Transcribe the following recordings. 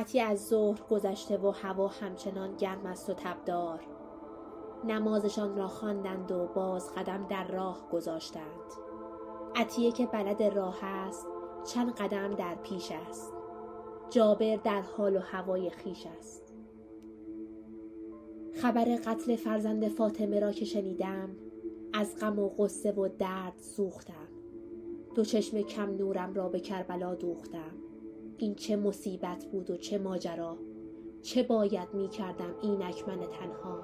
ساعتی از ظهر گذشته و هوا همچنان گرم است و تبدار. نمازشان را خواندند و باز قدم در راه گذاشتند. عطیه که بلد راه است چند قدم در پیش است. جابر در حال و هوای خیش است. خبر قتل فرزند فاطمه را که شنیدم از غم و غصه و درد سوختم. دو چشم کم نورم را به کربلا دوختم. این چه مصیبت بود و چه ماجرا، چه باید می کردم اینک من تنها.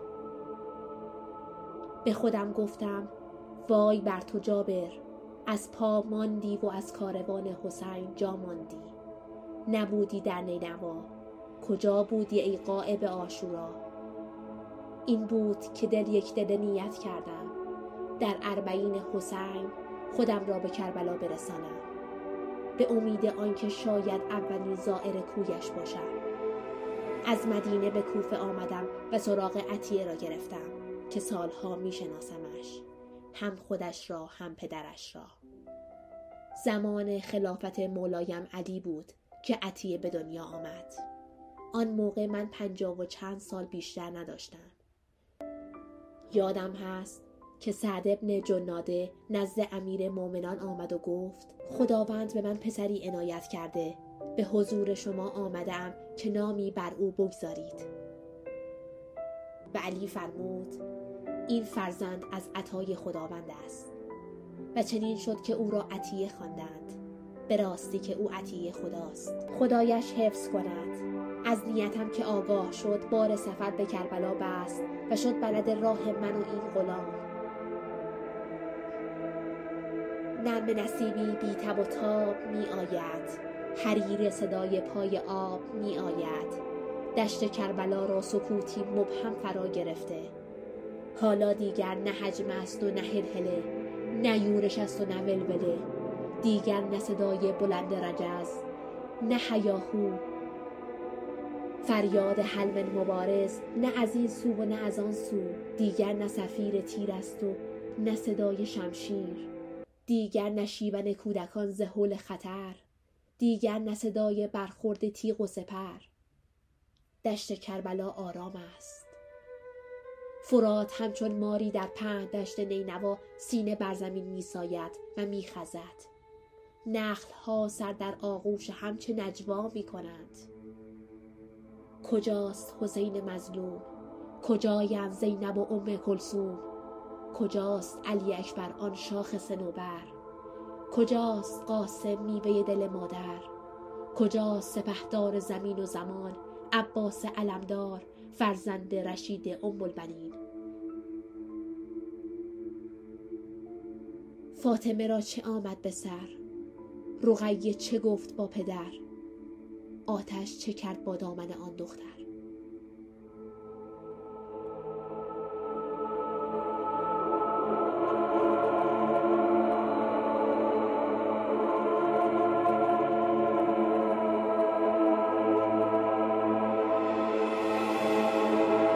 به خودم گفتم وای بر تو جابر، از پا ماندی و از کاروان حسین جا ماندی. نبودی در نینوا، کجا بودی ای غائب عاشورا؟ این بود که یک دل نیت کردم در 40 حسین خودم را به کربلا برسانم، به امید آنکه شاید اولین زائر کویش باشم. از مدینه به کوفه آمدم و سراغ عطیه را گرفتم که سالها می شناسمش، هم خودش را هم پدرش را. زمان خلافت مولایم علی بود که عطیه به دنیا آمد. آن موقع من 50 و چند سال بیشتر نداشتم. یادم هست که سعد ابن جناده نزد امیر مومنان آمد و گفت خداوند به من پسری عنایت کرده، به حضور شما آمدم که نامی بر او بگذارید. و علی فرمود این فرزند از عطای خداوند است. و چنین شد که او را عطیه خواندند، به راستی که او عطیه خداست. خدایش حفظ کند. از نیتم که آگاه شد بار سفر به کربلا بست و شد بلد راه من و این غلام. نرم نسیمی بی تب و تاب می آید، حریر صدای پای آب می آید. دشت کربلا را سکوتی مبهم فرا گرفته. حالا دیگر نه حجم است و نه هلهله، نه یورش است و نه ولوله. دیگر نه صدای بلند رجز، نه هیاهو فریاد حلم مبارز، نه از این سو و نه از آن سو. دیگر نه صفیر تیر است و نه صدای شمشیر. دیگر نشیبن کودکان ز هول خطر. دیگر نه صدای برخورد تیغ و سپر. دشت کربلا آرام است. فرات همچون ماری در پهن دشت نینوا سینه بر زمین می ساید و می خزد. نخل ها سر در آغوش همچه نجوا می کنند. کجاست حسین مظلوم؟ کجایند زینب و ام کلثوم؟ کجاست علی اکبر آن شاخ صنوبر؟ کجاست قاسم میوه دل مادر؟ کجاست سپهدار زمین و زمان عباس علمدار فرزند رشید ام البنین؟ فاطمه را چه آمد به سر؟ رقیه چه گفت با پدر؟ آتش چه کرد با دامن آن دختر؟